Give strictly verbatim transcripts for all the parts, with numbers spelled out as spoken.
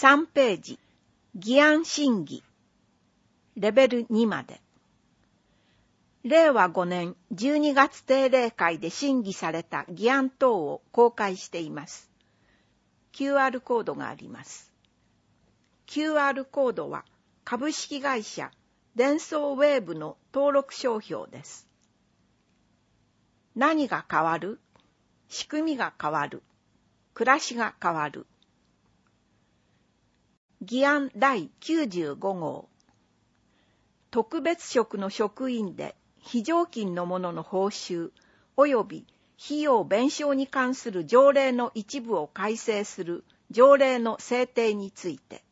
さんページ、議案審議、レベルにまで。れいわごねんじゅうにがつ定例会で審議された議案等を公開しています。キューアール コードがあります。キューアール コードは株式会社デンソーウェーブの登録商標です。何が変わる？仕組みが変わる。暮らしが変わる。議案だいきゅうじゅうご号。特別職の職員で非常勤の者の報酬及び費用弁償に関する条例の一部を改正する条例の制定について、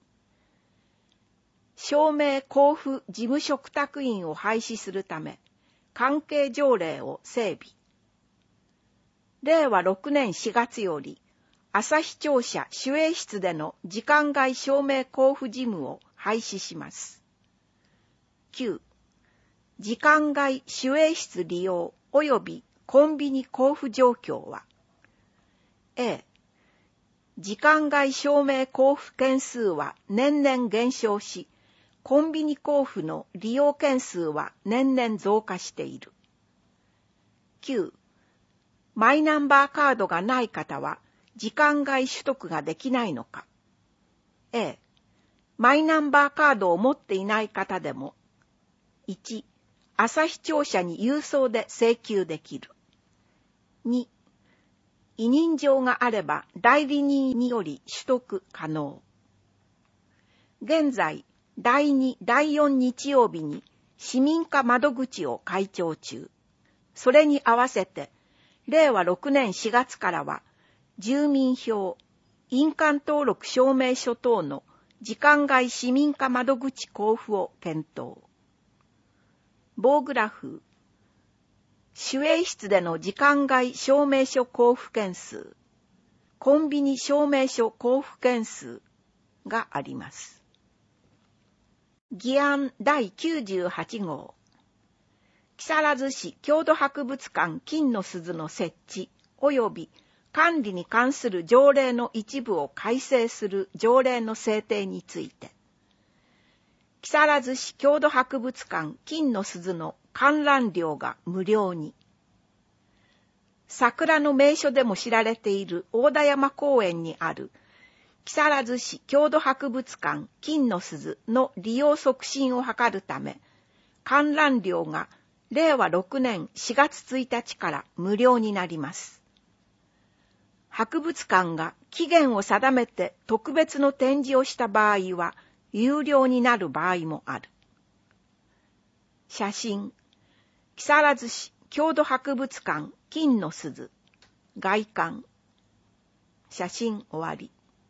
証明交付事務嘱託員を廃止するため、関係条例を整備。れいわろくねんしがつより、朝日庁舎守衛室での時間外証明交付事務を廃止します。きゅう. 時間外守衛室利用及びコンビニ交付状況は A. 時間外証明交付件数は年々減少し、コンビニ交付の利用件数は年々増加している。きゅう. マイナンバーカードがない方は時間外取得ができないのか。A. マイナンバーカードを持っていない方でも、いち. 朝日庁舎に郵送で請求できる。に. 委任状があれば代理人により取得可能。現在、だいに、だいよん日曜日に市民課窓口を開庁中。それに合わせて、れいわろくねんしがつからは、住民票、印鑑登録証明書等の時間外市民課窓口交付を検討。棒グラフ、守衛室での時間外証明書交付件数、コンビニ証明書交付件数があります。議案だいきゅうじゅうはち号。木更津市郷土博物館金の鈴の設置及び管理に関する条例の一部を改正する条例の制定について、木更津市郷土博物館金の鈴の観覧料が無料に。桜の名所でも知られている大田山公園にある木更津市郷土博物館金の鈴の利用促進を図るため、観覧料がれいわろくねんしがつついたちから無料になります。博物館が期限を定めて特別の展示をした場合は有料になる場合もある。写真、木更津市郷土博物館金の鈴、外観。写真終わり。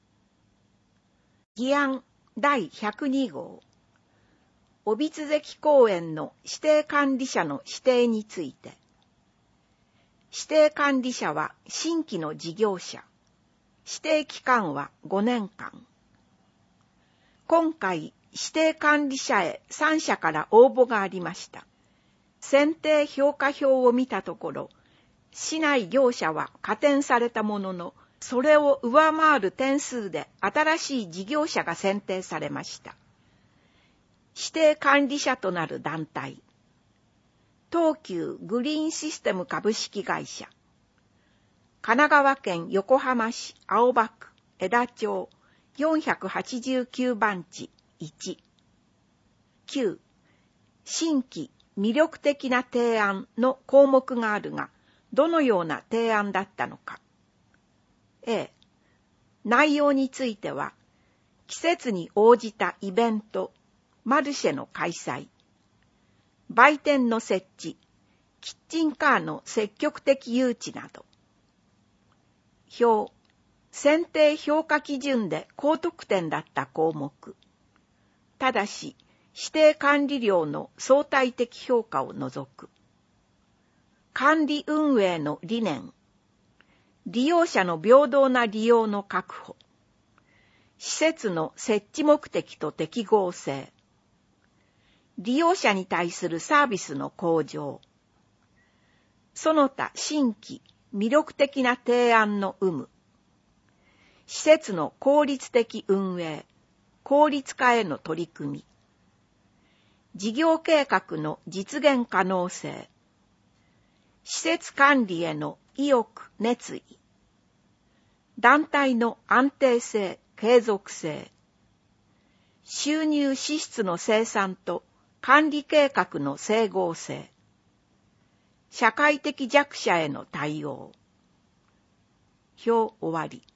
議案だいひゃくに号。帯津関公園の指定管理者の指定について、指定管理者は新規の事業者、指定期間はごねんかん。今回、指定管理者へさん社から応募がありました。選定評価票を見たところ、市内業者は加点されたものの、それを上回る点数で新しい事業者が選定されました。指定管理者となる団体、東急グリーンシステム株式会社、神奈川県横浜市青葉区江田町よんひゃくはちじゅうきゅう番地いち。きゅう. 新規魅力的な提案の項目があるが、どのような提案だったのか。A、内容については、季節に応じたイベント、マルシェの開催、売店の設置、キッチンカーの積極的誘致など。表、選定評価基準で高得点だった項目。ただし、指定管理料の相対的評価を除く。管理運営の理念。利用者の平等な利用の確保。施設の設置目的と適合性。利用者に対するサービスの向上。その他新規、魅力的な提案の有無。施設の効率的運営、 効率化への取り組み、事業計画の実現可能性、施設管理への意欲・熱意、団体の安定性・継続性、収入・支出の生産と管理計画の整合性、社会的弱者への対応。表終わり。